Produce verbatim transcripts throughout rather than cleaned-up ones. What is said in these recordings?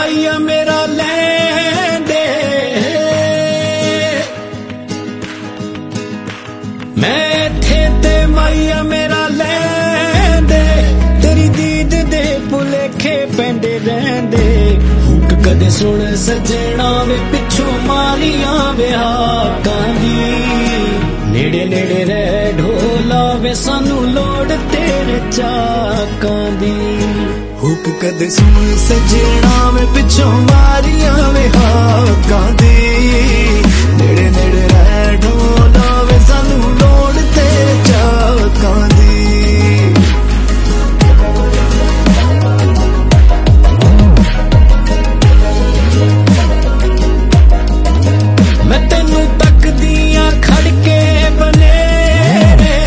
ਮਾਈਆ ਮੇਰਾ ਲੈਂਦੇ ਮੈਂ ਇੱਥੇ ਤੇ ਮਾਈਆ ਮੇਰਾ ਲੈਂਦੇ ਤੇਰੀ ਦੀਦ ਦੇ ਭੁਲੇਖੇ ਪੈਂਦੇ ਰਹਿੰਦੇ ਹੁੱਕ ਕਦੇ ਸੁਣ ਸੱਜਣਾ ਵੇ ਪਿੱਛੋਂ ਮਾਰੀਆਂ ਵਿਆਹਾਂ ਦੀ ਨੇੜੇ ਨੇੜੇ ਰਹਿ ਢੋਲਾ ਵੇ ਸਾਨੂੰ ਲੋੜ ਤੇਰੇ ਚਾਕਾਂ ਦੀ ਹੁੱਕ ਕਦੇ ਸੁਣ ਸੱਜਣਾ ਵੇ ਪਿੱਛੋਂ ਮਾਰੀਆਂ ਵਿਆਹਾਂ ਦੀ ਨੇੜੇ ਨੇੜੇ ਰਹਿ ਢੋਲਾ ਵੇ ਸਾਨੂੰ ਲੋੜ ਤੇਰੇ ਚਾਕਾਂ ਦੀ ਮੈਂ ਤੈਨੂੰ ਤੱਕਦੀਆਂ ਖੜ ਕੇ ਬਨੇਰੇ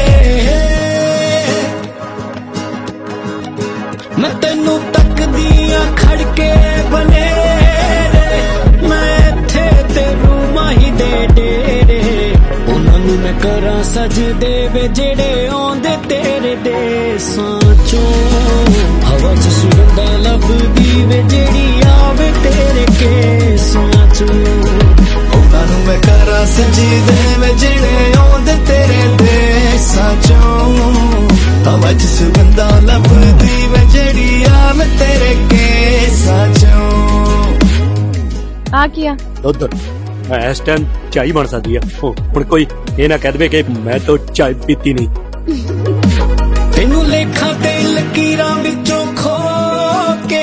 ਮੈਂ ਤੈਨੂੰ ਤੱਕਦੀਆਂ ਖੜ ਕੇ ਬਨੇਰੇ ਮੈਂ ਇੱਥੇ ਤੇ ਰੂਮਾਂ ਦੇ ਡੇਰੇ ਉਹਨਾਂ ਨੂੰ ਮੈਂ ਕਰਾਂ ਸਜਦੇ ਵੇ ਜਿਹੜੇ ਆਉਂਦੇ ਤੇਰੇ ਦੇਸਾਂ ਚੋਂ ਹਵਾ ਚ ਸੁਗੰਧਾਂ ਲੱਭਦੀ ਵੇ ਜਿਹੜੀ ਆਵੇ ਤੇਰੇ ਕੇਸਾਂ ਚੋਂ ਉਹਨਾਂ ਨੂੰ ਮੈਂ ਕਰਾਂ ਸਜਦੇ ਵੇ ਜਿਹੜੇ ਆਉਂਦੇ ਤੇਰੇ ਦੇਸਾਂ ਚੋਂ ਹਵਾ ਚ ਸੁਗੰਧਾਂ ਲੱਭਦੀ ਵੇ ਜਿਹੜੀ ਆਵੇ ਤੇਰੇ ਕੇਸਾਂ ਚੋਂ ਆ ਕੀਆ ਉਧਰ ਇਸ ਟਾਈਮ ਚਾਈ ਬਣ ਸਕਦੀ ਆ ਹੁਣ ਕੋਈ ਇਹ ਨਾ ਕਹਿ ਦੇਵੇ ਕਿ ਮੈਂ ਤਾਂ ਚਾय ਪੀਤੀ ਨਹੀਂ ਤੈਨੂੰ ਲੇਖਾਂ ਤੇ ਲਕੀਰਾਂ ਵਿੱਚੋਂ ਖੋ ਕੇ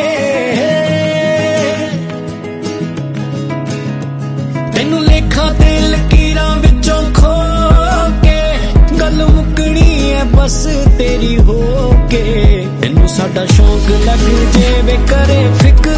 ਤੈਨੂੰ ਲੇਖਾਂ ਤੇ ਲਕੀਰਾਂ ਵਿੱਚੋਂ ਖੋ ਕੇ ਗੱਲ ਮੁੱਕਣੀ ਐ ਬਸ ਤੇਰੀ ਹੋ ਕੇ ਤੈਨੂੰ ਸਾਡਾ ਸ਼ੌਂਕ ਲੱਗ ਜੇ ਵੇ ਕਰੇ ਫਿਕਰ